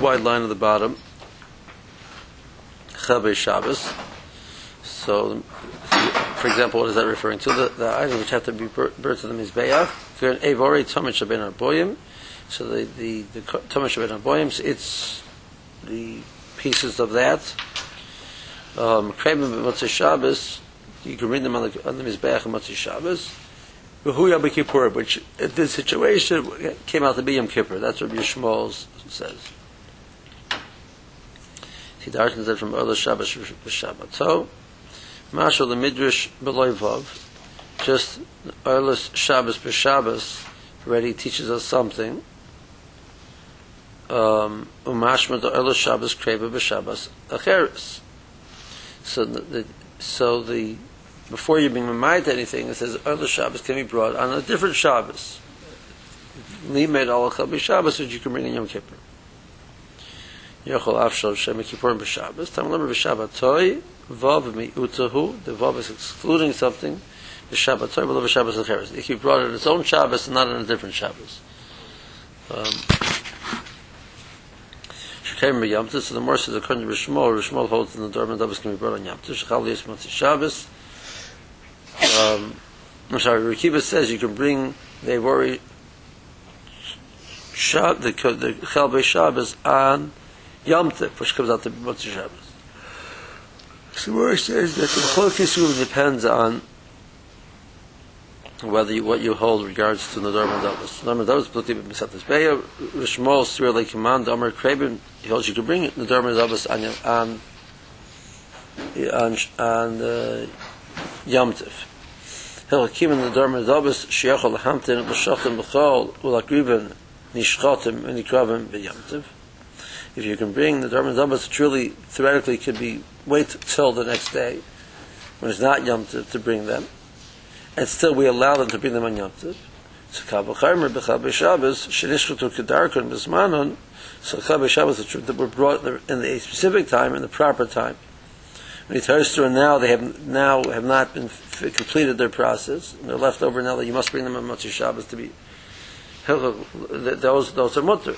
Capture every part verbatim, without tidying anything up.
wide line at the bottom. Chavei Shabbos. So, for example, what is that referring to? The, the items which have to be burnt to the Mizbeach. If you're an Evorei Tomei Shaben Arboim, so the the the Tomei Shaben Arboim, it's the pieces of that. Um, Krebim b'Motzei Shabbos, you can read them on the on the Mizbeach and Motzei Shabbos. V'Huya b'Kippur, which in this situation came out to be Yom Kippur. That's what Yishmael says. He darshens it from Ola Shabbos v'Shabbato. Mashal the Midrash B'Loi Vav, just Ola Shabbos v'Shabbos already teaches us something. Um, Umashma the Ola Shabbos Kreva v'Shabbos Acheres. So the so the before you being reminded anything, it says Ola Shabbos can be brought on a different Shabbos. Limed Ola Shabbos, which you can bring in Yom Kippur. Yochol Afshal Shem Kippur b'Shabbos. Tam Lemar b'Shabbatoi Vav mi'utahu. The Vav is excluding something. B'Shabbatoi below b'Shabbos acheres. If you brought it in its own Shabbos and not on a different Shabbos. Shekayim b'Yom Tov. So the more says according to Rishmol, Rishmol holds in the Dorman Dabbos can be brought on Yom Tov. Shechal Yis Motzei Shabbos. Um, I'm sorry. Rekiva says you can bring the Evorei Shab the the Chalvei Shabbos on Yom Tov, which comes out to Motzei Shabbos. So where it says that the whole case really depends on whether you, what you hold regards to Nadar Mandavos. Nadar Mandavos, Pluti B'Misatas Beya, Rishmol, Sri Lake Command, Amar Kreben, he holds you to bring Nadar Mandavos on on on, on uh, Yom Tov. He'll keep in Nadar Mandavos, Shiachol Hamtin, L'Shachim L'Chol, Ulakriven, Nishchatim, and Nikravim B'Yom Tov. If you can bring the Dharma Zambas, truly, theoretically, could be wait till the next day, when it's not Yom Tov, to bring them. And still we allow them to bring them on Yom Tov. So Kabel Chaymer, Bechal B'Shabbos, Shenishchutu Kedarkon, B'Zmanon, so Chal B'Shabbos that were brought in a specific time, in the proper time. When he turns through, and now they have now have not been f- completed their process, and they're left over now that you must bring them on Motzei Shabbos to be, those, those are mutter.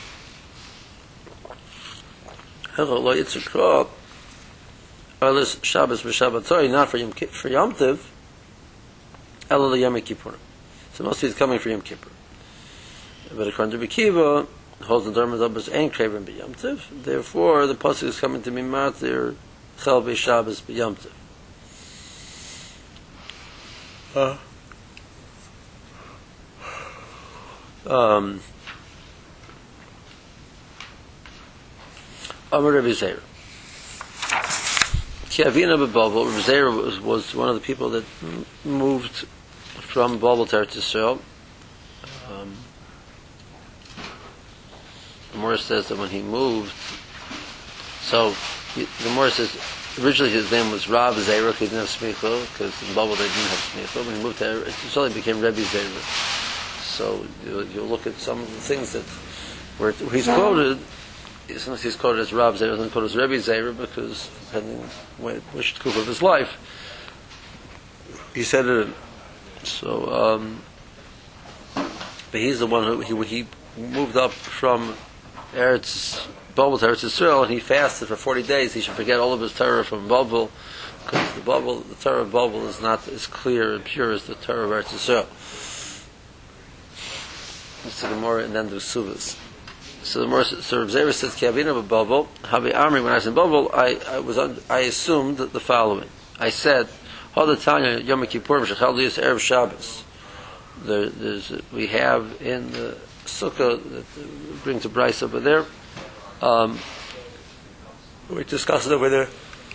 Lo Yitzchak, Olis Shabbos v'Shabbatoi, not for Yom for Yom Tov, Ela Yom Kippur. So mostly it's coming for Yom Kippur. But according to Bekiva, holds the Dharma Zabbos ain't craving b'Yom Tov. Therefore, the pasuk is coming to be matir Chalvei Shabbos b'Yom Tov. Uh. Um. Amar Rabbi Zeira. Ki Avina b'Babel. Rabbi Zeira was, was one of the people that moved from Babel to Eretz Yisrael. Um, the Gemara says that when he moved, so he, the Gemara says originally his name was Rav Zeira. He didn't have smicha because in Babel they didn't have smicha. When he moved to Eretz Yisrael, he became Rabbi Zeira. So you, you look at some of the things that where he's quoted. Sometimes he's quoted as Rav Zeira, sometimes quoted as Rebbe Zeira, because depending on which group of his life, he said it. So, um, but he's the one who he, he moved up from Eretz Babel to Eretz Yisrael, and he fasted for forty days. He should forget all of his Torah from Babel, because the Babel, the Torah of Babel is not as clear and pure as the Torah of Eretz Yisrael. It's the Gemara and then the Suvas. So the more so Rav Zeira says, "Ki Avina b'Babel, Havi Amri." When I was in Babel, I, I was un, I assumed the following. I said, "Hod Tanya Yom Kippur Shechal Liyos Erev Shabbos." There, there's we have in the Sukkah that brings a Bryce over there. Um, we discussed it over there.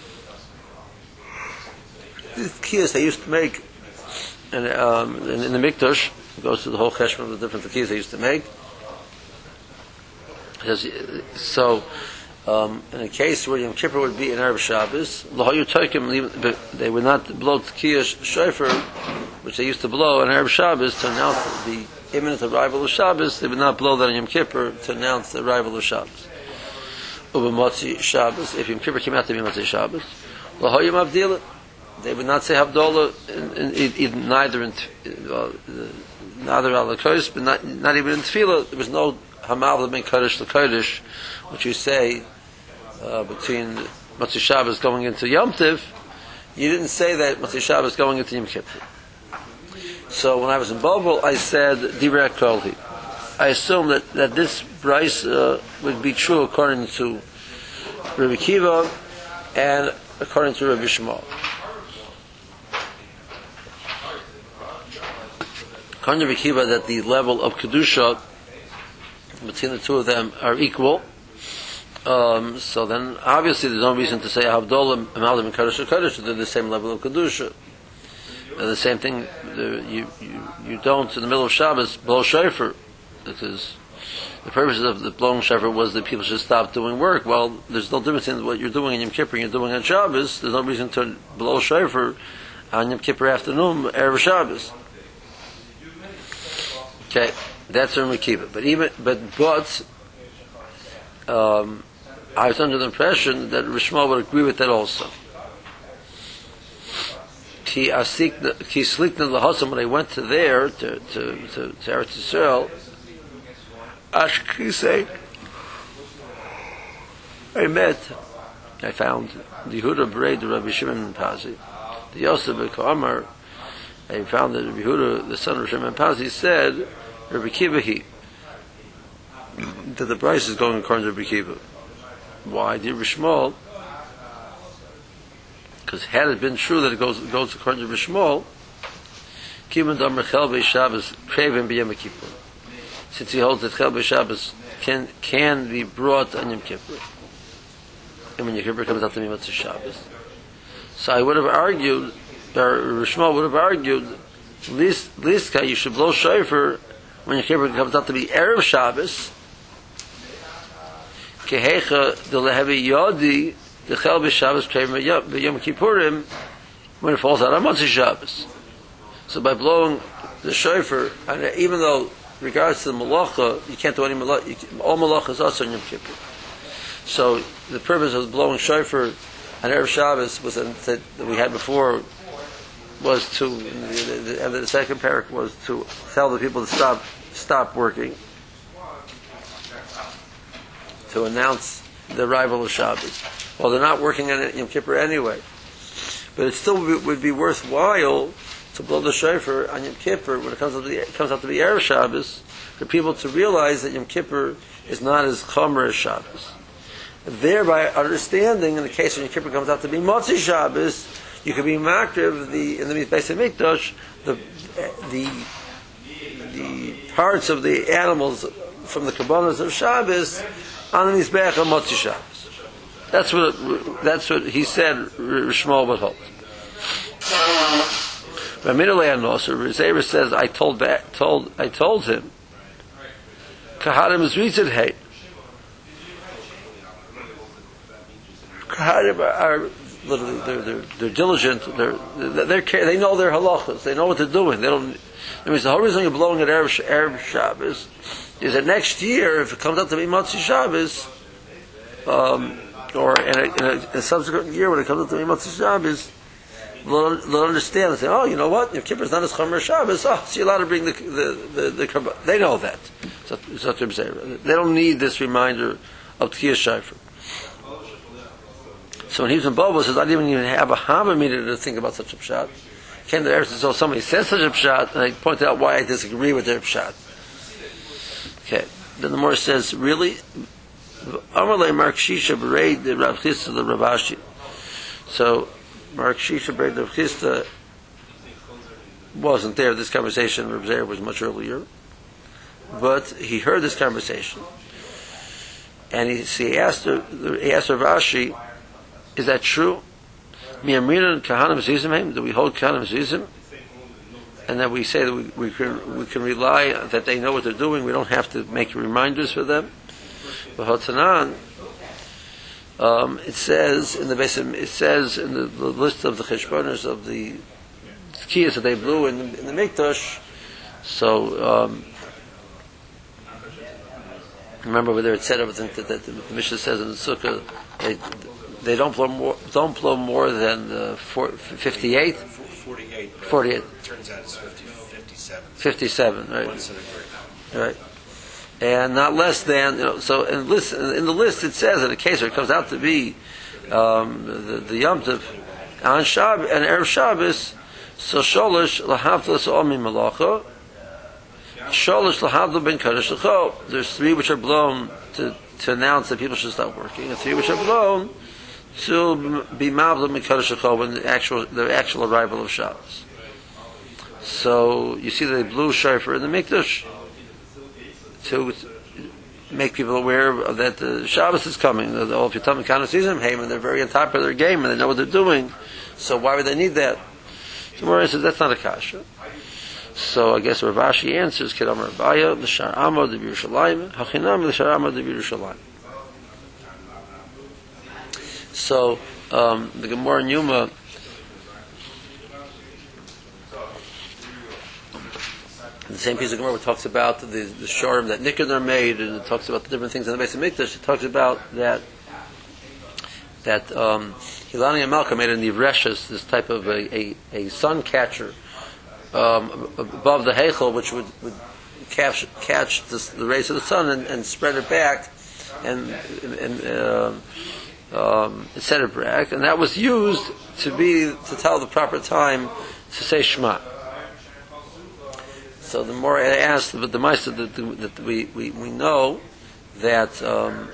The kiyas they used to make, and um, in, in the Mikdash, it goes to the whole cheshbon of the different kiyas they used to make. So, um, in a case where Yom Kippur would be in Erev Shabbos, they would not blow Tkiyah Shofar, which they used to blow on Erev Shabbos to announce the imminent arrival of Shabbos. They would not blow that on Yom Kippur to announce the arrival of Shabbos. Uba Motzi Shabbos, if Yom Kippur came out to be Motzi Shabbos, Lahoyim Avdila, they would not say Havdalah, in, in, in, neither in uh, neither al but not, not even in Tefillah. There was no Hamal ben Kodesh LeKodesh, which you say uh, between Motzei Shabbos going into Yom Tiv, you didn't say that Motzei Shabbos going into Yom Kippur. So when I was in Bovel, I said Divrei Kolhi. I assume that, that this Bryce uh, would be true according to Rabbi Kiva and according to Rabbi Shmuel. According to Rabbi Kiva, that the level of Kedusha between the two of them are equal. Um, so then, obviously, there's no reason to say Havdalah, Amaldim, and Kodesh Kodesh, they're the same level of Kedusha. And the same thing, the, you, you you don't, in the middle of Shabbos, blow shofar, because the purpose of the blowing shofar was that people should stop doing work. Well, there's no difference in what you're doing in Yom Kippur and you're doing on Shabbos. There's no reason to blow shofar on Yom Kippur afternoon, Erev Shabbos. Okay, that's when we keep it. But even, but, but, um, I was under the impression that Rishma would agree with that also. Ki asik, ki slikna lahasam, when I went to there, to, to, to, to Eretz Yisrael, Ashkise, I met, I found the Yehuda Berei, the Rabbi Shimon Pazi, the Yosef B'Kamar. I found that Rabbi Yehuda, the son of Shimon Pazi, said, Rabbi Kiva he, that the price is going according to Rabbi Kiva. Why? Dear Rishmol, because had it been true that it goes it goes according to Rishmol, Kivan Damar Chel Bei Shabbos Craven B'Yom Kippur. Since he holds that Chel Bei Shabbos can can be brought on Yom Kippur, and when Yom Kippur comes out to Motzei Shabbos, so I would have argued, or Rishmol would have argued, least least you should blow shofar when Yom Kippur comes out to be Erev Shabbos. Kehecha the lehevi yodi the chel b'Shabbos b'Yom Kippurim when it falls out on Motzei Shabbos. So by blowing the shofar, and even though regards to the malacha, you can't do any malacha. All malacha is also on Yom Kippur. So the purpose of blowing shofar on Erev Shabbos was that we had before was to the, the, and the second parak was to tell the people to stop stop working, to announce the arrival of Shabbos. Well, they're not working on Yom Kippur anyway, but it still would be, would be worthwhile to blow the shofar on Yom Kippur when it comes out to the it comes out to the Erev Shabbos, for people to realize that Yom Kippur is not as chomer as Shabbos. Thereby understanding, in the case when Yom Kippur comes out to be Motzei Shabbos, you can be makriv the in the Beis Hamikdash the the the parts of the animals from the kabbanos of Shabbos on the Mizbeach of Motzei Shabbos. That's what it, that's what he said. Shmuel would hold. Raminulei Anosir Rizera says, I told back, told I told him, Kahadim is reason hate. Kahadim are literally they're, they're, they're diligent. They're, they're, they're they know their halachas. They know what they're doing. They don't. I mean, the whole reason you're blowing at Erev, Erev Shabbos is that next year, if it comes out to be Motzei Shabbos, um, or in a, in, a, in a subsequent year when it comes out to be Motzei Shabbos, they'll, they'll understand and say, oh, you know what? If Kippur is not as Chomer as Shabbos, oh, so you're allowed to bring the the the, the, the they know that. So, so they don't need this reminder of Tkiyah Shofar. So when he was in Bobo, says, I didn't even have a Hava meter to think about such a pshat. Came to the Eretz, so somebody said such a pshat, and I pointed out why I disagree with their pshat. Okay. Then the Gemara says, really? Amalei Mark Shisha Bereid the Rav Chisda the Rav Ashi. So Mark Shisha Bereid the Rav Chisda wasn't there. This conversation Rav Zera was much earlier, but he heard this conversation, and he, so he asked he asked Rav Ashi, is that true? Mi Amrinan Kahanim Zizim? Do we hold Kahanim Zizim? And then we say that we, we can we can rely that they know what they're doing. We don't have to make reminders for them. But Hotanan, um, it says in the basic, it says in the, the list of the cheshbonos of the kiyas that they blew in the, in the mikdash. So um, remember whether it said everything that, that the Mishnah says in the sukkah. They, they don't blow more. Don't blow more than uh, four, fifty-eight. Forty-eight. Forty-eight. Turns out it's fifty, fifty-seven. Fifty-seven, right? Right. and not less than. You know, so in, list, in the list it says in a case where it comes out to be um, the, the Yom Tov on Shabbos and Erev Shabbos, so sholish lahavdil omi malacha, sholish lahavdil ben kadosh l'cho. There's three which are blown to to announce that people should stop working, and three which are blown to be mavdil ben kadosh l'cho when the actual the actual arrival of Shabbos. So you see they blew shofar in the mikdash to make people aware that the Shabbos is coming. The whole Pitam Kana sees them, hey, and they're very on top of their game and they know what they're doing. So why would they need that? So Mori says that's not a kasha. So I guess Rav Ashi answers, Kedam Rabaya, L'shar Amod of Yerushalayim, Hachinam L'shar Amod of Yerushalayim. So um, the Gemara in Yuma the same piece of Gemara talks about the, the shorim that Nikan are made, and it talks about the different things in the base of Mikdash. It talks about that that um, Hilani and Malka made in the Reshus, this type of a, a, a sun catcher um, above the Heichel, which would, would catch, catch this, the rays of the sun and, and spread it back and, and uh, um, set it back, and that was used to be to tell the proper time to say Shema. So the more I asked, but the Meister that, that we, we, we know that um,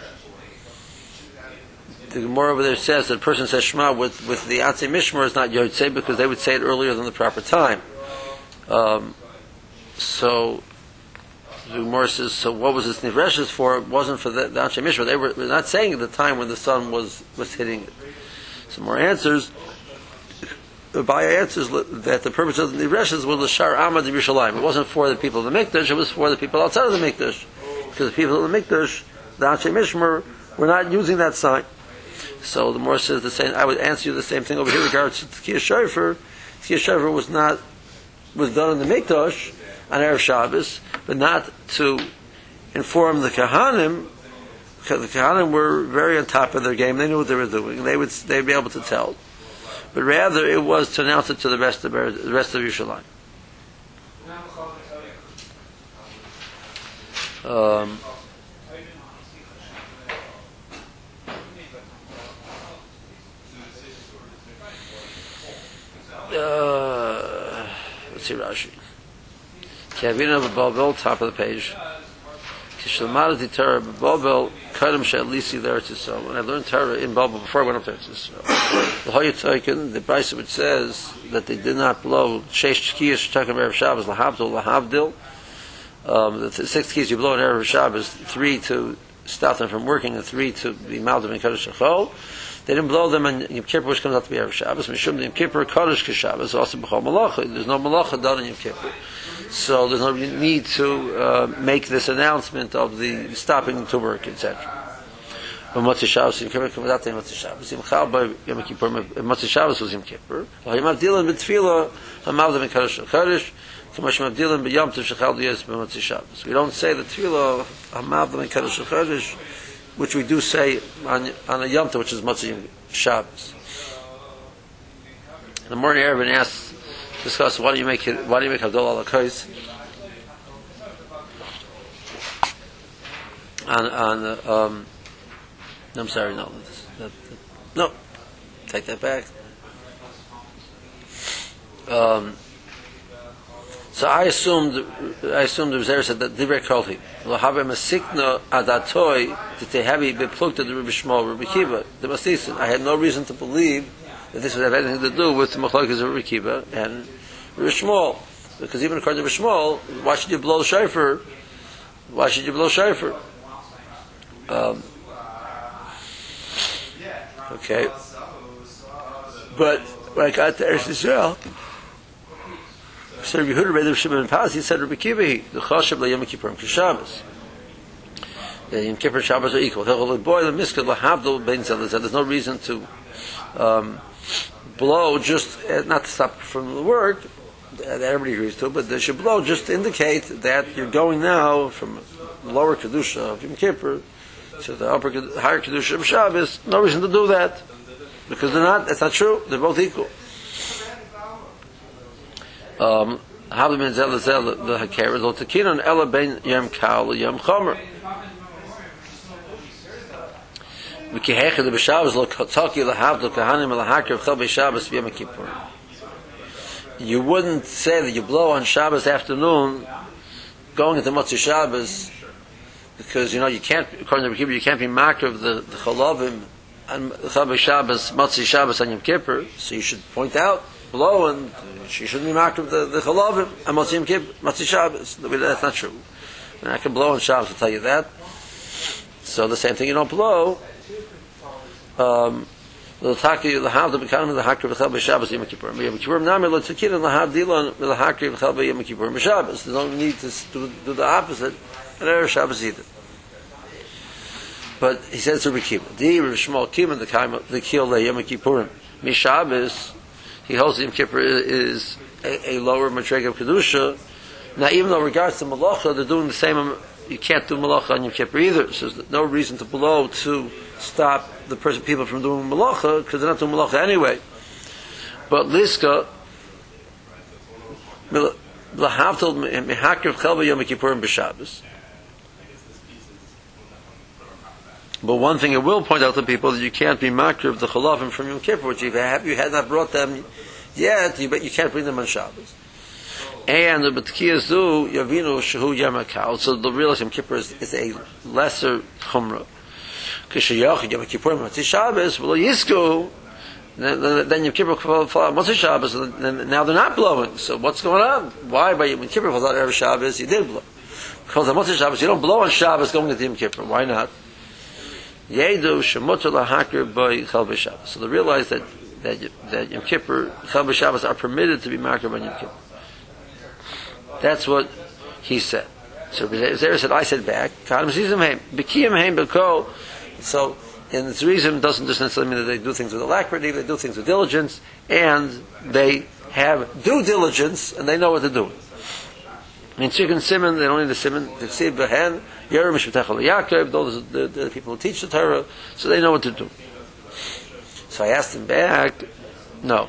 the Gemara over there says that a person says Shema with, with the Atzei Mishmar is not Yotzei because they would say it earlier than the proper time. Um, so the Gemara says, so what was this Nivreshes for? It wasn't for the, the Atzei Mishmar. They were, were not saying at the time when the sun was, was hitting it. Some more answers. The Baya answers that the purpose of the Nivreshes was L'shar Amad of Yerushalayim. It wasn't for the people of the Mikdash, it was for the people outside of the Mikdash. Because the people of the Mikdash, the Anshe Mishmar, were not using that sign. So the Morah says the same. I would answer you the same thing over here in regards to Tkiyah Shofar. Tkiyah Shofar was not was done in the Mikdash on Erev Shabbos, but not to inform the Kahanim, because the Kahanim were very on top of their game. They knew what they were doing. They would they'd be able to tell. But rather, it was to announce it to the rest of the rest of Yerushalayim. Um, uh, let's see Rashi. Kavina b'Babel, top of the page. Kishalmad Torah b'Babel, Kadam she'alisi there to so. When I learned Torah in Babel before I went up there to so. The Hoyatoikin, the Brisa which says that they did not blow Sheish Tkiyas Shtakim Erev Shabbos Lahavdil Lahavdil. Um, the th- six keys you blow in Erev Shabbos, three to stop them from working, and three to be maldim and Kaddish Shachol. They didn't blow them in Yom Kippur, which comes out to be Erev Shabbos. Mishum Yom Kippur Kaddish Shabbos also b'chol malacha. There's no malacha done in Yom Kippur, so there's no need to uh, make this announcement of the stopping to work, et cetera. But Motzei Shabbos Yom Kippur comes out to Motzei Shabbos. Yom Chal by Yom Kippur. Motzei Shabbos was Yom Kippur. Yom Avdilan b'Tefillah Hamaldim and Kaddish Kaddish. We don't say the Tefillah Hamavdim and Kaddish Chodesh, which we do say on, on a Yom Tov, which is Motzei Shabbos. The morning Erevin asks, discuss why do you make it? Why do you make Havdalah ala Kos? On on um, I'm sorry, no, that, that, no, take that back. Um. So I assumed, I assumed the Rebbe said that Divrei Kolhi, lo have masikna adatoi that they have bepluked the Rebbe Shmuel, Rebbe Kiva, the Masisin. I had no reason to believe that this would have anything to do with the Machlokes of Rebbe Kiva and Rebbe Shmuel, because even according to Rebbe Shmuel, why should you blow shofar? Why should you blow shofar? Um, okay, but when I got to Eretz Yisrael, so Rabbi Yehuda read the Shimon Paz. He said Rabbi Kiva, the Chashav la Yom Kippur Shabbos. The Yom Kippur Shabbos are equal. The boy the miskad lahavdol bein zel. There's no reason to um, blow just uh, not to stop from the work. That everybody agrees to, but they should blow just to indicate that you're going now from the lower kedusha of Yom Kippur to the upper higher kedusha of Shabbos. No reason to do that because they're not. That's not true. They're both equal. Um, Havli ben zel zel the haker lo takinon ela ben yom kal yom chomer. Mikehech the b'Shabbos lo taki lahavli kahanim lahaker v'chel b'Shabbos v'yom kippur. You wouldn't say that you blow on Shabbos afternoon, going into Motzei Shabbos, because you know you can't. According to Rebbe Kippur, you can't be marked of the, the Cholovim and Chol Shabbos, Motzei Shabbos and Yom Kippur. So you should point out, blow, and you shouldn't be marked of the, the Cholovim and Motzei Yom Kippur, Motzei Shabbos. That's not true. And I can blow on Shabbos to tell you that. So the same thing, you don't blow. Um, the taki the have the become the hakir v'chel b'Shabbos Yom Kippur. Yom Kippur nami lo tzakin and lahab dilon the hakir v'chel b'Yom Kippur b'Shabbos. There's no need to do, do the opposite and erev Shabbos either. But he says to Rebbe Kiva, the Shmuel Kiva the kaim the kil le Yom Kippurim mishabbos. He holds Yom Kippur is a, a lower madrega of kedusha. Now, even though regards to malacha, they're doing the same. You can't do malacha on Yom Kippur either. So there's no reason to blow to stop the person, people from doing malacha, because they're not doing malacha anyway. But liska, lahavtal mehakir v'chel b'Yom Kippurim b'Shabbos. But one thing I will point out to people that you can't be makir of the cholavim from Yom Kippur, which you have you had not brought them yet, you, but you can't bring them on Shabbos. And the b'tkiyas du yavinu shehu Yom HaKal. So the real Yom Kippur is, is a lesser chumrah. K'sheyach Yom Kippur Motzei Shabbos v'lo yisku. Then Yom Kippur falls Motzei Shabbos, and now they're not blowing. So what's going on? Why by Yom Kippur falls out every Shabbos you did blow? Because on Motzei Shabbos you don't blow on Shabbos going into Yom Kippur. Why not? Yedu shemutar lahakir by Chol b'Shabbos. So they realize that that that Yom Kippur Chol b'Shabbos are permitted to be marked by Yom Kippur. That's what he said. So Zera said, I said back, so and the reason doesn't just necessarily mean that they do things with alacrity, they do things with diligence, and they have due diligence, and they know what they're doing. I mean, Tzirk and Simon, they don't need the Simon, they see Behen, Yerim, Shvetechel, Yaakov, those are the, the people who teach the Torah, so they know what to do. So I asked him back, no.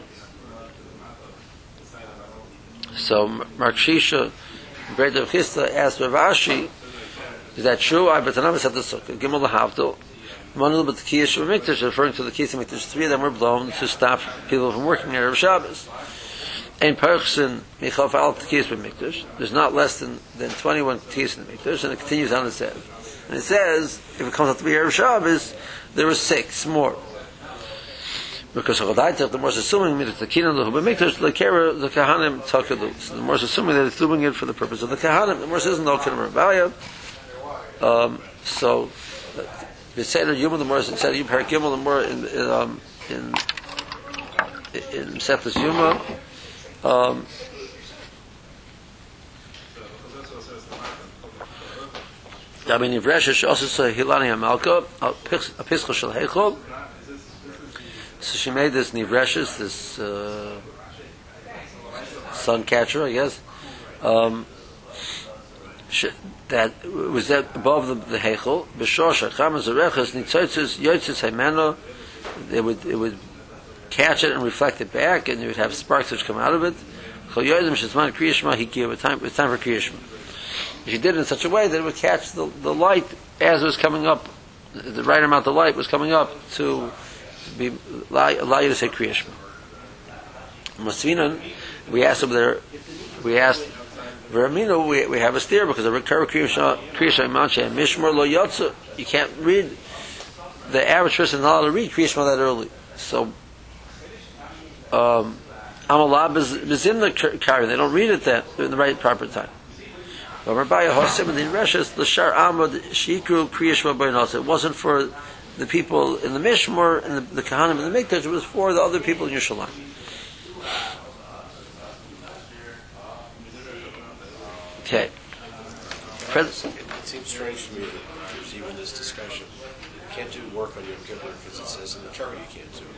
So Mark Shisha, Breda of Chista, asked Rav Ashi, is that true? I bet another said the Sukkah. Gimel Lahavdil. One little bit the Kiyah of Mikdash, referring to the Kiyah of Mikdash. Three of them were blown to stop people from working there of Shabbos. Ein Perchsen Michal Fa'al Kiyah of Mikdash. There's not less than, than twenty-one Kiyah in the Mikdash, and it continues on and says. And it says, if it comes out to be Erev Shabbos, there were six more. Because the more is assuming that the Kinan the Mikdash, the Kera, the Kahanim Takadu. So the more is assuming that it's doing it for the purpose of the Kahanim. The more says no Kinan Rabaya. Um, so the Seder Yuma, the more is Seder Yuma Paragimel, the more in in um, in, in Seftas Yuma. Um, I mean, if Rashish also say Hilani Hamalka, a Pischa Shel Heichol. So she made this nivreshes, this uh, sun catcher, I guess. Um, she, that was that above the, the heichel. B'shosha chamas areches nitzotzes yotzes haimeno. It would it would catch it and reflect it back, and you would have sparks which come out of it. Chol yodim shesman kriyishma hikiyah. It's time it's time for kriyishma. She did it in such a way that it would catch the, the light as it was coming up. The right amount of light was coming up to be allow you to say Kriya Shema. Masvinan, we asked over there, we asked Veramino, we we have a steer because the Rekara Kriya Shema Manche Mishmar Lo Yotza. You can't read, the average person is not allowed to read Kriya Shema that early. So um Amalab is in the Kari, they don't read it that in the right proper time. It wasn't for the people in the Mishmar and the, the Kahanim in the Mikdash, it was for the other people in Yerushalayim. Okay. It seems strange to me that there's even this discussion. You can't do work on Yom Kippur because it says in the Torah you can't do it.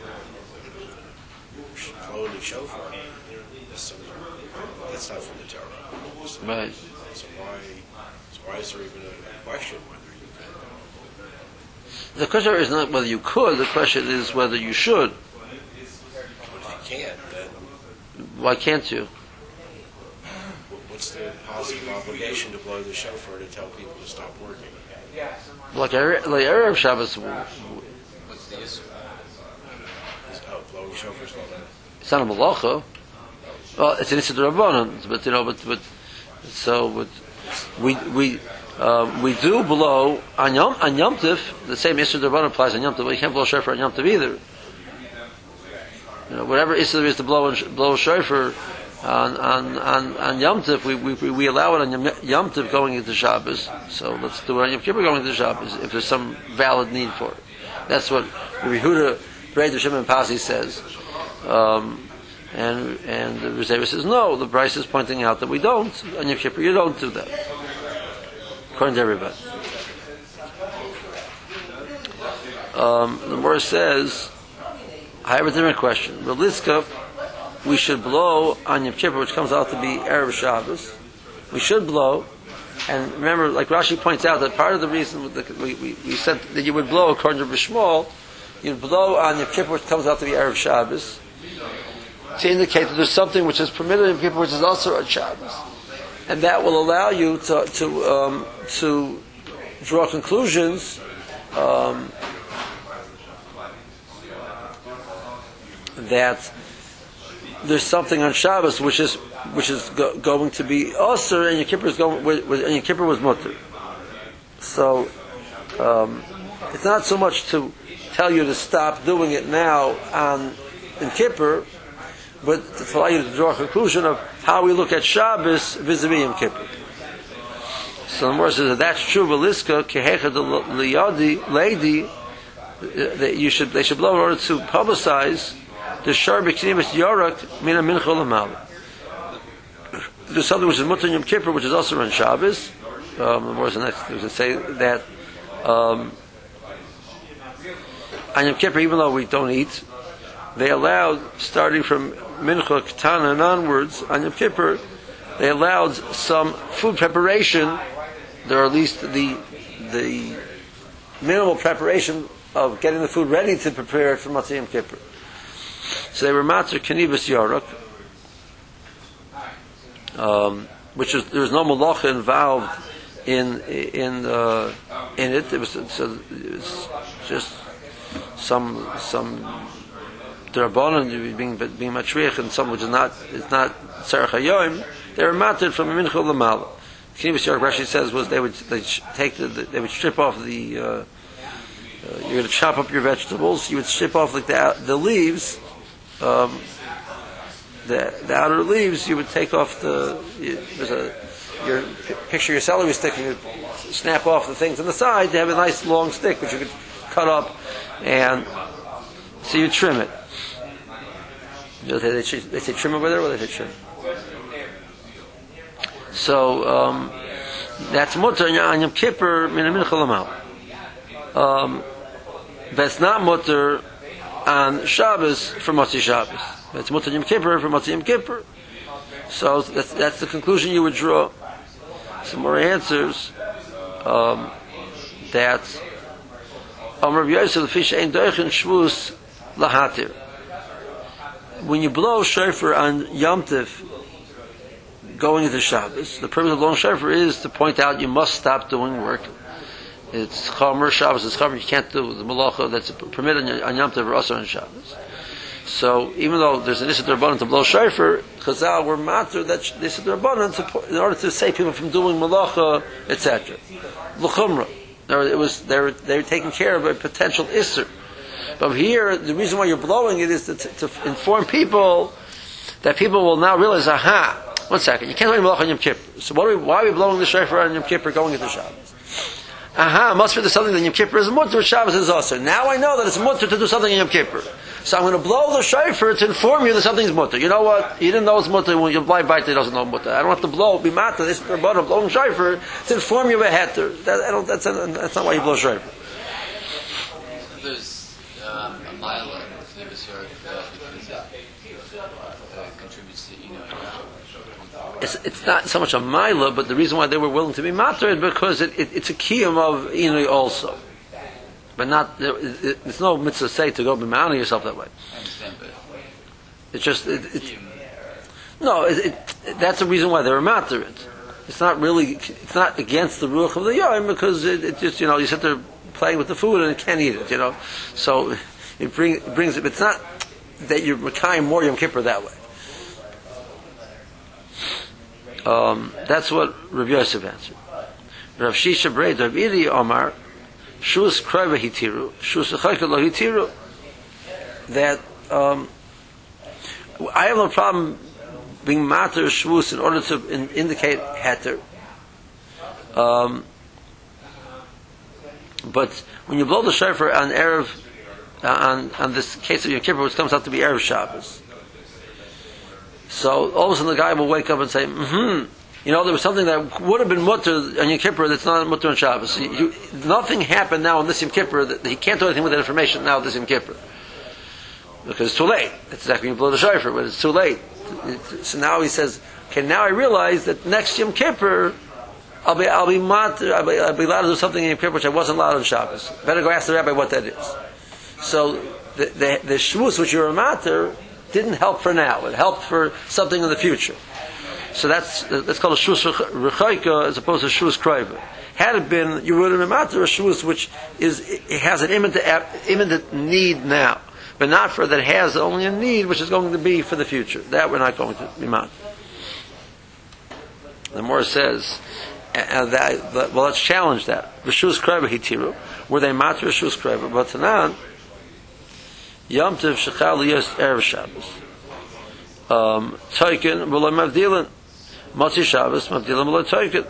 Only shofar. So that's not from the Torah. So, Right. So why, so why is there even a question whether you can? The question is not whether you could, the question is whether you should. But if you can't, then... Why can't you? positive obligation to blow the shofar to tell people to stop working. Like like Erev Shabbos, What's the issue? Oh, blowing shofars all day. it's not a malacha. Well, it's an issue of Rabbanan, but you know, but but so but we we uh, we do blow on Yom on Yom Tov. The same issue of Rabbanan applies on Yom Tov. But you can't blow shofar on Yom Tov either. You know, whatever issue there is to blow and blow shofar on on on, on Yom Tov, we, we we allow it on Yom, Yom Tov going into Shabbos. So let's do it on Yom Kippur going into Shabbos if there's some valid need for it. That's what Rabbi Yehuda, Brei Shimon Pasi says. Um, and and the Rizeva says no. The Bryce is pointing out that we don't on Yom Kippur. You don't do that, according to everybody. Um, the Gemara says, I have a different question. Reliska, we should blow on Yom Kippur, which comes out to be Erev Shabbos. We should blow, and remember, like Rashi points out, that part of the reason that we, we, we said that you would blow according to Bishmol, you'd blow on Yom Kippur, which comes out to be Erev Shabbos, to indicate that there's something which is permitted in Yom Kippur, which is also on Shabbos, and that will allow you to to um, to draw conclusions. Um, that there's something on Shabbos which is which is go, going to be Osir, and Yom Kippur is going, and Yom Kippur was Mutter. So um, it's not so much to tell you to stop doing it now on in Kippur, but to allow you to draw a conclusion of how we look at Shabbos vis-a-vis Yom Kippur. So the Gemara says that that's true. Veliska kehechad liyadi lady that you should they should blow in order to publicize the shar b'knimis yorak mina mincha l'mal. There's something which is mutter in Yom Kippur, which is also on Shabbos. Um, the Gemara next we can say that um, on Yom Kippur, even though we don't eat, they allowed, starting from mincha ketana and onwards on Yom Kippur, they allowed some food preparation. There, at least the the minimal preparation of getting the food ready to prepare it for Matzah Yom Kippur. So they were matzah kanibus yarak, um, which is there was no malacha involved in in uh, in it. It was, so it was just some some derabanan being being matriach, and some which is not it's not tzarech hayoim. They were matzah from mincha l'mal. Kanibus yarak, Rashi says, was they would they take the, they would strip off the. Uh, Uh, you're going to chop up your vegetables. You would strip off like the the leaves, um, the the outer leaves. You would take off the. You, there's a your picture your celery stick. You would snap off the things on the side to have a nice long stick, which you could cut up, and so you trim it. You know, they, they, they say trim over there, or they say trim. So um, that's mutter on Yom Kippur min mincha l'mal. Um, that's not mutter on Shabbos for Matzah Shabbos. That's mutter Yom Kippur for Matzah Yom Kippur. So that's, that's the conclusion you would draw. Some more answers um, that Amar Rabbi Yosef the fish ain't doichin shvus lahatir. When you blow shofar on Yom Tov going into Shabbos, the purpose of blowing shofar is to point out you must stop doing work. It's Chomer, Shabbos is Chomer, you can't do the Malacha that's permitted on Yom Tov or also on Shabbos. So, even though there's an Issa D'Rabbanan to blow shofar, Chazal were matter that Issa D'Rabbanan in order to save people from doing Malacha, et cetera. L'Chumra. It was, they were, they were taking care of a potential Isser. But here, the reason why you're blowing it is to, to, to inform people that people will now realize, aha, one second, you can't do Malacha on Yom Kippur. So what are we, why are we blowing the shofar on Yom Kippur going into Shabbos? Aha, must be there's something that Yom Kippur is mutter, Shabbos is also. Now I know that it's mutter to do something in Yom Kippur. So I'm going to blow the shofar to inform you that something is mutter. You know what? You didn't know it's mutter when you blind bite, it doesn't know mutter. I don't have to blow, be matter, this is the bottom, blowing shofar to inform you of a heter. That, I don't, that's, a, that's not why you blow shofar. There's um, a mile of Knibus York because it uh, contributes to, you know, It's, it's not so much a mila, but the reason why they were willing to be matter is because it, it, it's a kiyum of inui also. But not, there, it, it's no mitzvah say to go be mounting yourself that way. I understand, but It's just, it, it, no, it, it, that's the reason why they were matter it. it's not really, it's not against the ruach of the yom because it, it just, you know, you sit there playing with the food and you can't eat it, you know. So it, bring, it brings it, it's not that you're Mekayim more Yom Kippur that way. Um, that's what Rav Yosef answered. Rav Shisha Breid, Rav Iri Omar, Shus Krova Hitiru, Shus Echayka Lo Hitiru, that um, I have no problem being matter shvus in order to in, indicate heter. Um, but when you blow the shofar on erev, uh, on on this case of Yom Kippur, which comes out to be erev Shabbos, so all of a sudden the guy will wake up and say, "Hmm, you know, there was something that would have been mutter on Yom Kippur that's not mutter on Shabbos. You, you, nothing happened now on this Yom Kippur that he can't do anything with that information now this Yom Kippur because it's too late. That's exactly when you blow the shofar, but it's too late." So now he says, "Okay, now I realize that next Yom Kippur, I'll be I'll be matter, I'll be, I'll be allowed to do something in Yom Kippur which I wasn't allowed on Shabbos. Better go ask the rabbi what that is." So the the, the shvus which you're a matter didn't help for now; it helped for something in the future. So that's that's called a shvus rechaika as opposed to shvus krova. Had it been, you would have been matter a shvus which is it has an imminent imminent need now. But not for that has only a need, which is going to be for the future. That we're not going to be mad. The more says, uh, that, that, well, let's challenge that. Rishus kreva hitiru, were they matter rishus kreva? But tanan, yom tiv shechal yes erev Shabbos. Toikin v'lo mavdilin, matzi Shabbos mavdilin v'lo toikin.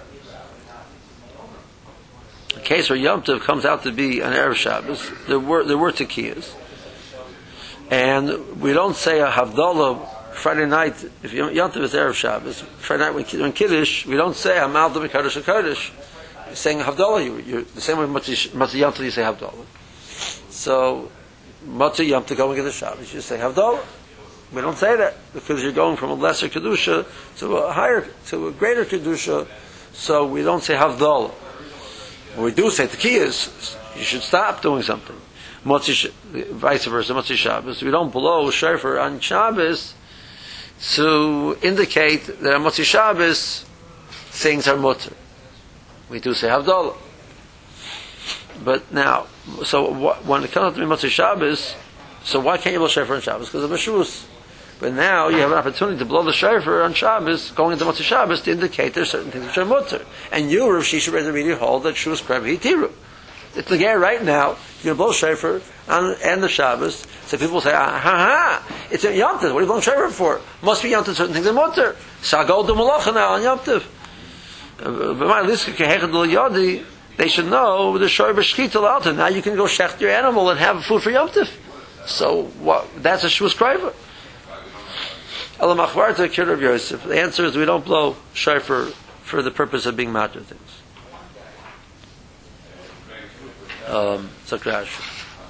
A case where yom tiv comes out to be an erev Shabbos, there were there were tekiyas. And we don't say a Havdalah Friday night, if Yom Tov is Erev Shabbos, Friday night when, when Kiddush, we don't say Hamal Dami Kaddish HaKadosh. You're saying Havdalah, you, you're the same way Matzah Yom Tov you say Havdalah. So, Matzah Yom Tov going into Shabbos, you say Havdalah. We don't say that, because you're going from a lesser Kedusha to a higher, to a greater Kedusha, so we don't say Havdalah. When we do say Tekiyas, you should stop doing something. Motzi, vice versa, Motzi Shabbos. We don't blow shofar on Shabbos to indicate that on Motzi Shabbos things are mutter. We do say Havdalah. But now, so wh- when it comes to Motzi Shabbos, so why can't you blow shofar on Shabbos? Because of Meshus. But now you have an opportunity to blow the shofar on Shabbos, going into Motzi Shabbos, to indicate there's certain things which are mutter. And you, Rav Shisha Red immediately hold that Shus Krev Hitiru. It's the guy right now. You're going to blow shofar on and the Shabbos. So people say, ah, ha ha, it's a Yom Tov. What are you blowing shofar for? Must be Yom Tov. Certain things are mutter. Sagol do malacha now on Yom Tov. They should know the shofar shchita l'alta. Now you can go shecht your animal and have food for Yom Tov. So what? That's a shvus krova. Elamachvarta kir Rav Yosef. The answer is we don't blow shofar for the purpose of being matter things. Um, so crash.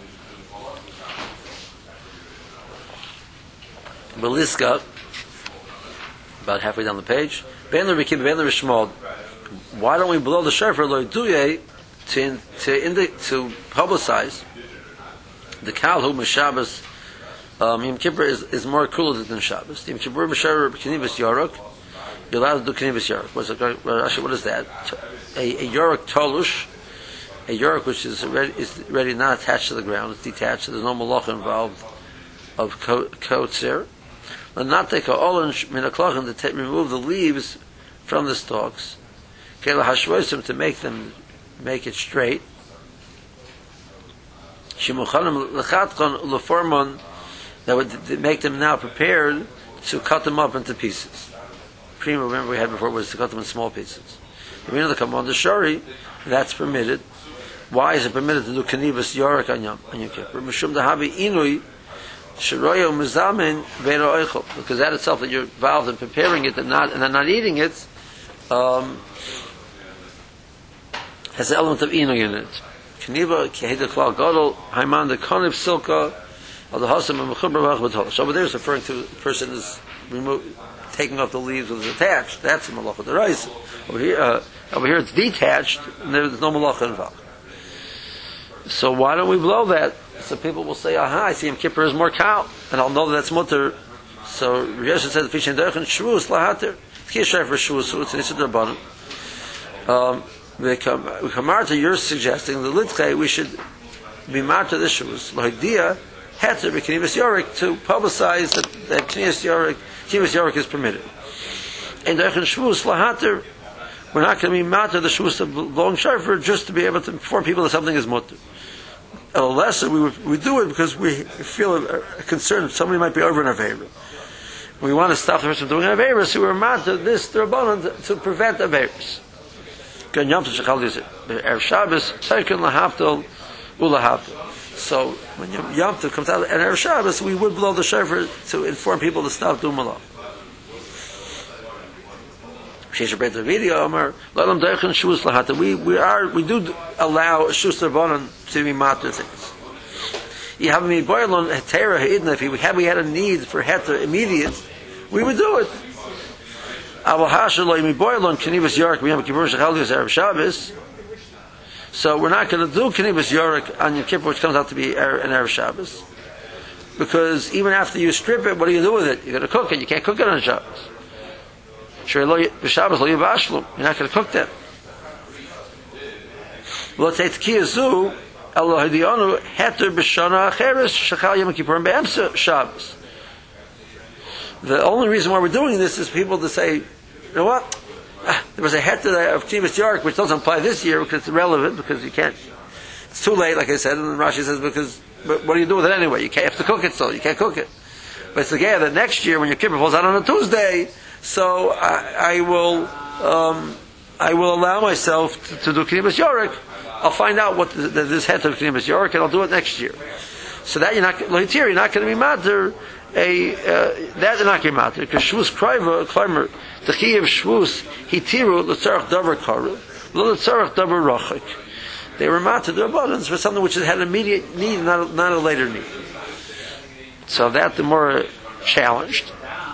Beliska, about halfway down the page. Ben Rikiv, Ben Rishmod. Why don't we blow the shofar loyduye to to indi- to publicize the kal who Shabbos um, Yom Kippur is, is more cooler than Shabbos. Yom Kippur Mishar Knivus Yorok. You're allowed to do Knivus Yorok. What's it, actually, what is that? A, a Yorok Tolush. A york which is ready, is ready not attached to the ground, it's detached, so there's no malacha involved of kotzer. But not take a orange minaklachin to remove the leaves from the stalks. Kela hashvoisim to make them make it straight. Shimuchanim lechatchon uleformon that would make them now prepared to cut them up into pieces. Prima, remember we had before was to cut them in small pieces. The meaning of the command the shari, that's permitted. Why is it permitted to do kanivas yorek on Yom Kippur? Mishum dahabi inui shiroyo mizamin ve'ro eichel, because that itself that you're involved in preparing it and not and then not eating it um, has an element of inui in it. Kaniva keheda klal gadol haiman the kaniv silka of the hasam and mechubar v'ach. So over there is referring to the person is removed, taking off the leaves that is attached. That's the malacha d'oraisa. Over here, uh, over here it's detached and there's no malacha involved. So why don't we blow that? So people will say, aha, I see Yom Kippur is more cow, and I'll know that that's mutter. So Rav Yosef says, "Fishin derchen shvus lahater." It's shayfer shvus, so it's an issur d'rabbanan. Um, we come, we come out to you're suggesting the Litchei, we should be marked to the shoes, Lohidia, Heter, B'Kinivas Yorik, to publicize that, that Kinivas Yorik, Kinivas Yorik is permitted. And Dechen Shvus, Lahater, we're not going to be marked to the Shvus of long shofar just to be able to inform people that something is mutter. A lesser, we would, we do it because we feel a, a concern that somebody might be over an Aveira. We want to stop the person from doing an Aveira, so we're marked to this Rabbanon to, to prevent Aveiras. Gan Yom Tov Shechal Yizit, Erev Shabbos, Teikin Lahavdol, Ulahavdol. So when Yom Tov comes out and Erev Shabbos, we would blow the shofar to inform people to stop doing malach. We we are we do allow shus rabbanon to be matter things. You have me boilon hetera hidden. If we had we had a need for heter immediate, we would do it. Aval hashaloy mi boilon kinivas york we have kippur shechal Erev Shabbos. So we're not going to do kinivas york on Yom Kippur, which comes out to be an Erev Shabbos, because even after you strip it, what do you do with it? You're going to cook it. You can't cook it on Shabbos. You're not going to cook that. Let's say Tkiyazu, Allah Hadionu, Heter B'Shana Acheres, Shechal Yom Kippur Be'emsa Shabbos. The only reason why we're doing this is people to say, you know what? Ah, there was a Heter of Kinivas York which doesn't apply this year because it's irrelevant, because you can't, it's too late, like I said, and then Rashi says, because, but what do you do with it anyway? You can't you have to cook it still, you can't cook it. But it's the guy that next year when your Kippur falls out on a Tuesday, so I, I will um, I will allow myself to, to do Kinivas Yorik. I'll find out what the, the, this head of Kinivas Yorik, and I'll do it next year. So that you're not Lohitir, you're not going to be matter a uh, that you're not going to be matter because Shvus Kraiva Kleimer the Chiyav Shvus Hitiru L'Tzarach Davar Karu L'Tzarach Davar Rachik. They were matter their abundance for something which had an immediate need, not a, not a later need. So that the more challenged.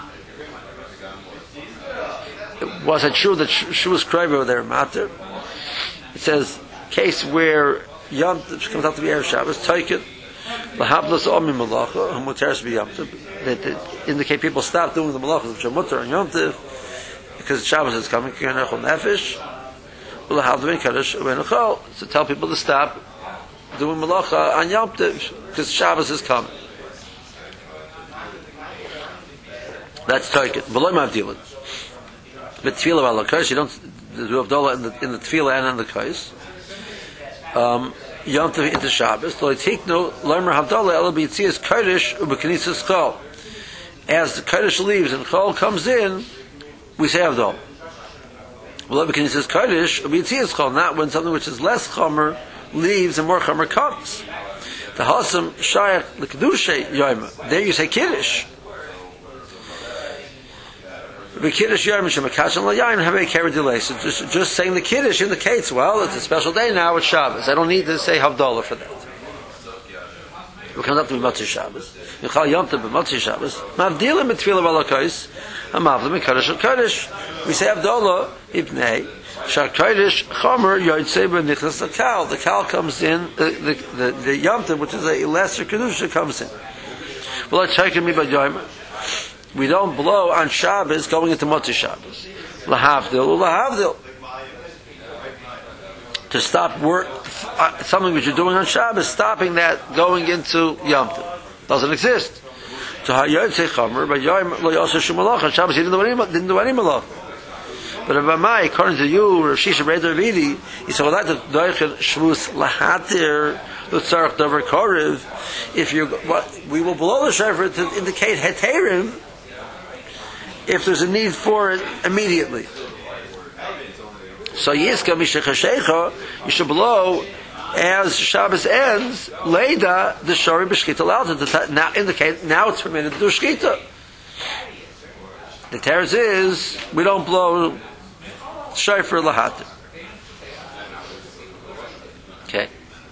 Was it true that Shvus Kraiva were there matter? It says case where Yom Tov comes out to be Erev Shabbos, Teikin, Lahablas Omi Malacha, who Muteres be Yom Tov, that indicate people stop doing the Malachas of Shemutter and Yom Tov because Shabbos is coming, K'yanechol Nefesh, Lahabdavin Kaddish Uvenechol, to tell people to stop doing Malacha on Yom Tov because Shabbos is coming. That's Teikin. V'loi Mavdilin. But tefillah al kais, you don't do Havdalah in the in the tefillah and in the kais. Um, Yom Tov into Shabbos. Lo yitiknu learner Havdalah ela b'yitzias kodesh u'b'knisas chol. As the kodesh leaves and chol comes in, we say Havdalah. Well, b'knisas kodesh u'b'yitzias chol, not when something which is less chomer leaves and more chomer comes. The hasam shayach l'kedushay yoyma. There you say kiddush. The Kiddush Yom Shemakashan LaYayin have a carry delay. So just, just saying the Kiddush indicates, well, it's a special day now, it's Shabbos. I don't need to say Havdalah for that. It comes up to Motzei Shabbos. Yichal Yom Tov Motzei Shabbos. Mavdilim B'Tfilah V'Alakos. Amavlim B'Kodesh HaKodesh. We say Havdalah Ibnei Sha'Kodesh Chomer Yotzei B'Nichnas LaKal. The Kal comes in, the, the, the, the Yom Tov, which is a lesser Kedusha, comes in. Well, let's check him about Yom. We don't blow on Shabbos going into Motzei Shabbos. Lahavdil, lahavdil. To stop work, uh, something which you're doing on Shabbos, stopping that going into Yom Tov. Doesn't exist. To Hayotzei Chomer, but Yom lo yoseh shum malach. On Shabbos he didn't do any, didn't do any malach. But Rabbi Mai, according to you, Rav Shisha Brei Davidi, he said, well, that's the Doichen Shvus Lahatir, L'Tzarach Davar Korev. If you, what, we will blow the shofar to indicate Heterim, if there's a need for it immediately. So Yiska Mishachashecha, you should blow as Shabbos ends, Leida, the Shari B'Shkita Lalta, to now indicate, now it's permitted to do Shkita. The teretz is, we don't blow shofar lahatir. Okay.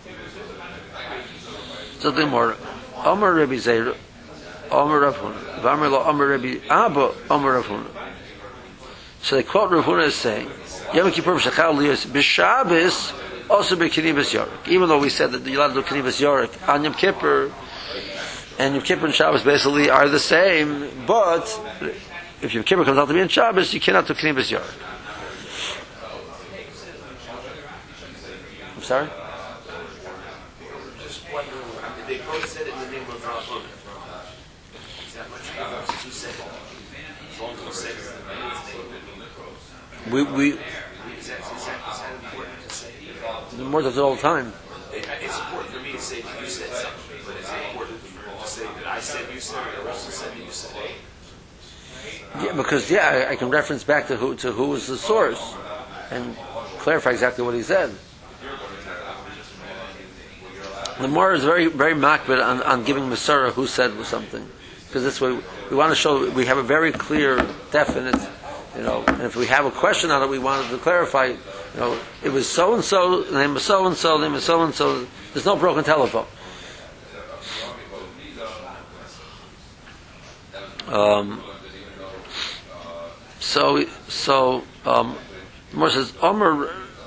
Something more. Amar Rabbi Zeira, Amar Rav Huna, V'amar lo Amar Rabbi Abba, Amar Rav Huna. So they quote Rav Huna as saying, Yom Kippur Shachal Liyos B'Shabbos also B'Kinivas Yorik. Even though we said that you're allowed to do Kinivas Yorik on Yom Kippur, and Yom Kippur and Shabbos basically are the same, but if Yom Kippur comes out to be in Shabbos, you cannot do Kinivas Yorik. I'm sorry? Just wondering, I mean, they both said it in the name of Rabbanan. Is that much difference? Who said it? As long as who said it in the name. We, we, Is that, is that, is that important to say? the more does it all the time. It, it's important for me to say that you said something, but it's important for him to say that I said you said it, or Russell said that you said it. Yeah, because yeah, I, I can reference back to who to who was the source and clarify exactly what he said. The more is very very makbid on, on giving Masara who said something, because this way we want to show we have a very clear, definite, you know. And if we have a question on it, we wanted to clarify. You know, it was so and so, the name was so and so, the name was so and so. There's no broken telephone. Um, so so um, More says Omer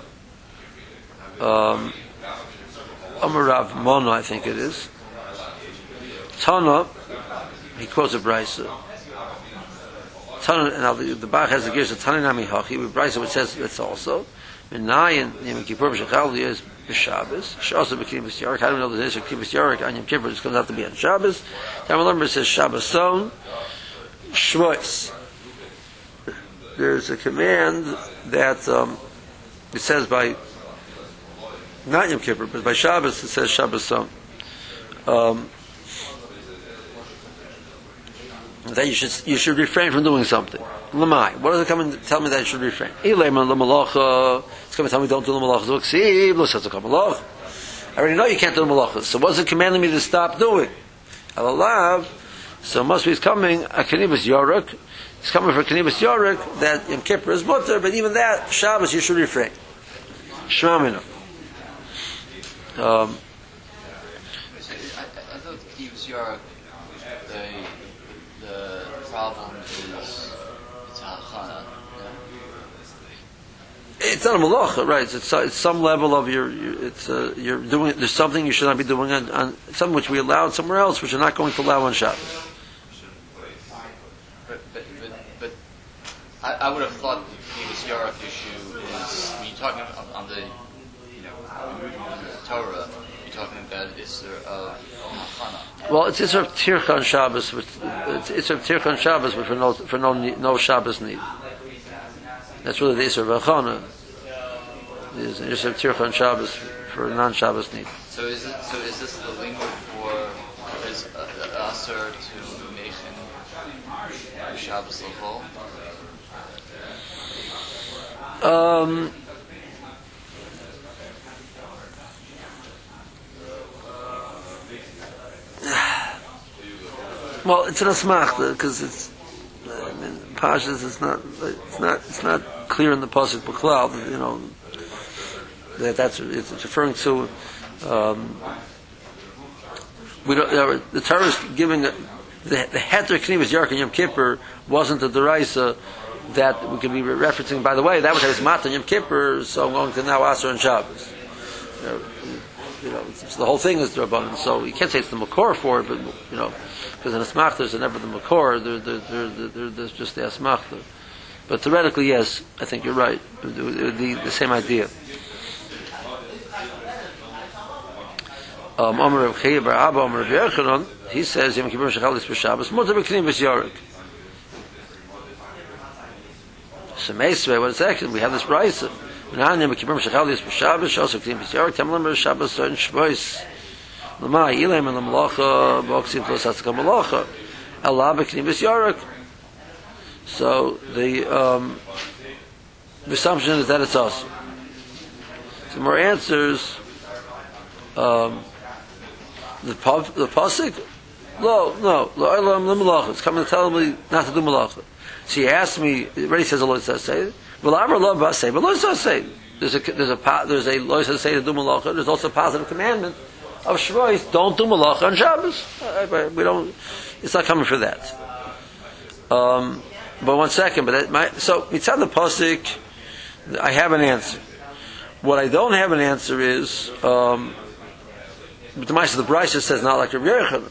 um, Omer Rav Mono, I think it is. Tana, he quotes a brisa. Tana, and now the, the Bach has the gears of Tana Nami Hachi with brisa, which says it's also Menayin Yom Kippur B'Shechal is b'Shabbos. Shasa b'Kibbutz Yarik. How do we know there's a Kibbutz Yarik on Yom Kippur? It comes out to be on Shabbos. Talmud says Shabboson Shvois. There's a command that um, it says by not Yom Kippur, but by Shabbos it says Shabboson. Um, that you should you should refrain from doing something. Lamai. What does it come and tell me that I should refrain? It's coming to tell me don't do the malachas. I already know you can't do the malachas. So what's it commanding me to stop doing? Alalav. So must be it's coming a kanibus yorek. It's coming for kanibus yorek that Yom Kippur is mutter, but even that Shabbos you should refrain. Shmamina. Um, I, I thought kanibus yorek the the problem is it's hachana. It's not a malacha, right? It's, it's some level of your. your it's uh, you're doing. There's something you should not be doing on, on something which we allowed somewhere else, which you're not going to allow on Shabbos. But but but, but I, I would have thought the kanibus yorek issue is when you're talking on, on the you know Torah, you're talking about isser of hachana. Well, it's isser of tircha on Shabbos. Which, it's isser of tircha on Shabbos, but for no for no no Shabbos need. That's really the Isser of Achana. Is the Isser of Tircha on Shabbos for non-Shabbos need. So is it? So is this the lingo for is uh, Aser to Nation Shabbos Lavol? Um. Well, it's an asmachta because it's. I mean, Pashas, it's not, it's not, it's not clear in the pasuk b'klal. You know that that's it's referring to. Um, we don't. Uh, the Torah is giving a, the the heter knivus yark and Yom Kippur wasn't a deraisa that we could be referencing. By the way, that was his matan Yom Kippur, so I'm going to now Aser and Shabbos. You know, you know it's, the whole thing is Rabbanan, so you can't say it's the makor for it, but you know. Because in Asmachta, there's never the Makor, there, there, there, there, there's just the Asmachta. But theoretically, yes, I think you're right. It would be the same idea. Um, Omer Rav Chaya bar Abba, Omer Rav Yochanan, he says, Yom Kippur Shechal is b'Shabbos, Mutar b'Knibus Yorek. So Meisvei, what is actually, we have this brisa. V'nan Yom Kippur Shechal is b'Shabbos, Shos K'nibus Yorek, Tamlam b'Shabbos, Certain Shvois. Lamai Ilaim and the Malacha Boxim plus Hatzka Malacha Allah B'Knibus Yorek. So the um, the assumption is that it's us. Some more answers. Um, the the pasuk. No, no. Lo Ilaim the Malacha. It's coming to tell me not to do Malacha. She asked me. It already says a lo say. Well, I'm a lo ba say, but lo say. There's a there's a there's a lo say to do Malacha. There's also a positive commandment of Shavuos, don't do malacha on Shabbos. We don't. It's not coming for that. Um, but one second. But that might, so mitzad the pasuk, I have an answer. What I don't have an answer is um, the Ma'aser the Brisa says not like Rabbi Yochanan.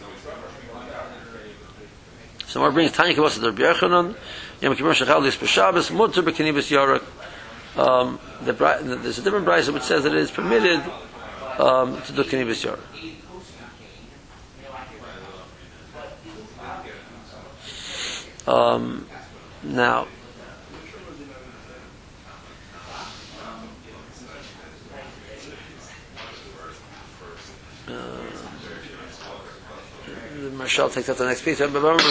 So we're bringing Tanya Kavos to Rabbi Yochanan. Yom Kippur Shechal Lis B'Shabbos Mutar B'Knibus Yorek. Um, the, there's a different brisa which says that it is permitted um, to do Knibus York. Um, now, uh, the Marshal takes up the next piece.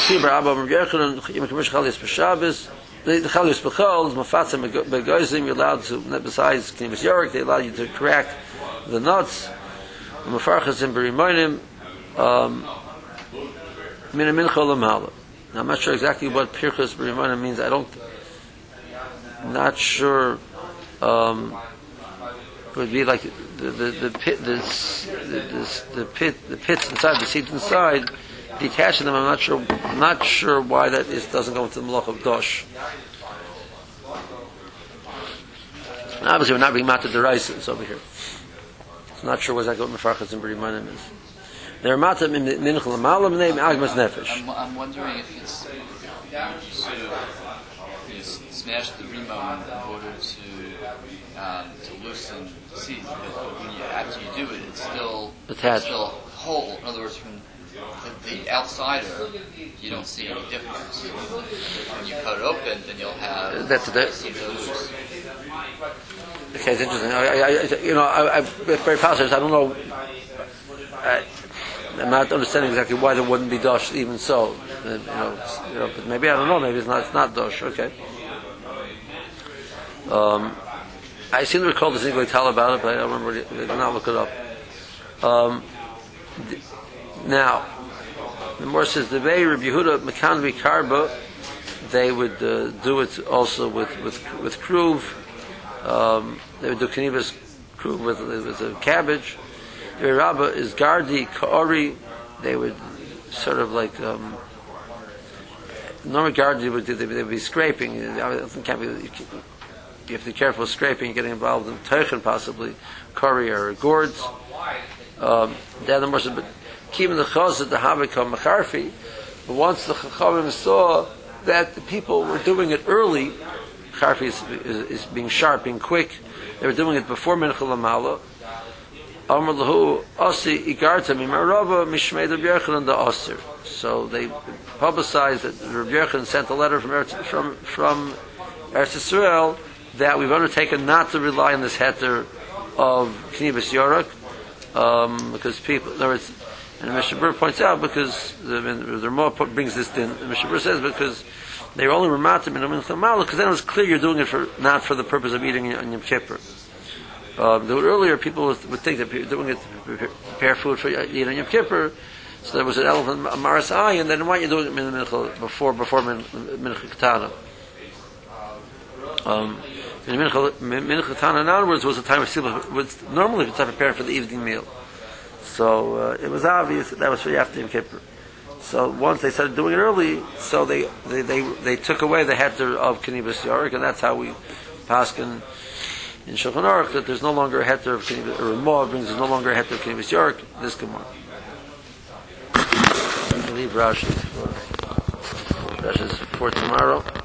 The Chalius Bechol is Mafatzim Begoizim. You're allowed to, besides Knibus York, they allow you to crack the nuts. Mafarchas in Berimonim. Mina Mincha Lamala. Now, I'm not sure exactly what Pirchas Berimonim means. I don't, not sure. Um, it would be like the the, the pit, this, this, the pit, the pits inside, the seeds inside. Detaching them, I'm not sure. I'm not sure why that is doesn't go into the Malach of Dosh. And obviously, we're not being matzah deraisis over here. I'm not sure what that mefarchas and b'rimanim is. They're matzah minchel amalam name agmas nefesh. I'm, I'm wondering if it's you sort of you smash the rimon in order to um, to loosen the seeds, but when you after you do it, it's still attached, still whole. In other words, from The, the outsider, you don't see any difference. When you cut it open, then you'll have that's that. some those. Okay, it's interesting. I, I, I, you know, I, I, very positive. I don't know. I, I'm not understanding exactly why there wouldn't be dosh. Even so, uh, you, know, you know, but maybe I don't know. Maybe it's not. It's not dosh. Okay. Um, I seem to recall the Ziggler tell about it, but I don't remember. I did not look it up. Um, the, Now, the more says the way Rabbi Yehuda Mekan Karba, they would uh, do it also with with with kruv. Um, they would do knibus kruv with with a cabbage. The Rabbah is gardi kaori. They would sort of like um, normally gardi would do, they would be scraping. It can't be. You have to be careful scraping. You're getting involved in teichen possibly, kori or gourds. Um, the other more says, but keeping the chazad the habikam macharfi, but once the chachamim saw that the people were doing it early, charfi is, is, is being sharp, being quick. They were doing it before mincha lamala. Amar lahu asi igarta mimarava mishmei Rabbi Yochanan the aser. So they publicized that Rabbi Yochanan sent a letter from Eretz, from from Eretz Yisrael that we've undertaken not to rely on this heter of knibus yorok, um, because people. In other words, and Mishnah Berurah points out because the, the Ramah brings this in. The Mishnah Berurah says because they were only rematim in a mincha lamala, because then it was clear you're doing it for not for the purpose of eating on Yom Kippur. Um, earlier, people would, would think that people doing it to prepare food for eating on Yom Kippur. So there was an element of maras ayin, and then why are you doing it mincha before before mincha katana? Um, mincha katana, in other words, was a time of people was normally it's preparing for the evening meal. So uh, it was obvious that, that was for after Yom Kippur. So once they started doing it early, so they they they, they took away the heter of knibus yorok, and that's how we paskin in Shulchan Aruch that there's no longer a heter of knibus, or Ramah brings there's no longer a heter of knibus yorok. This Gemara. I believe Rashi is for Rashi is for tomorrow.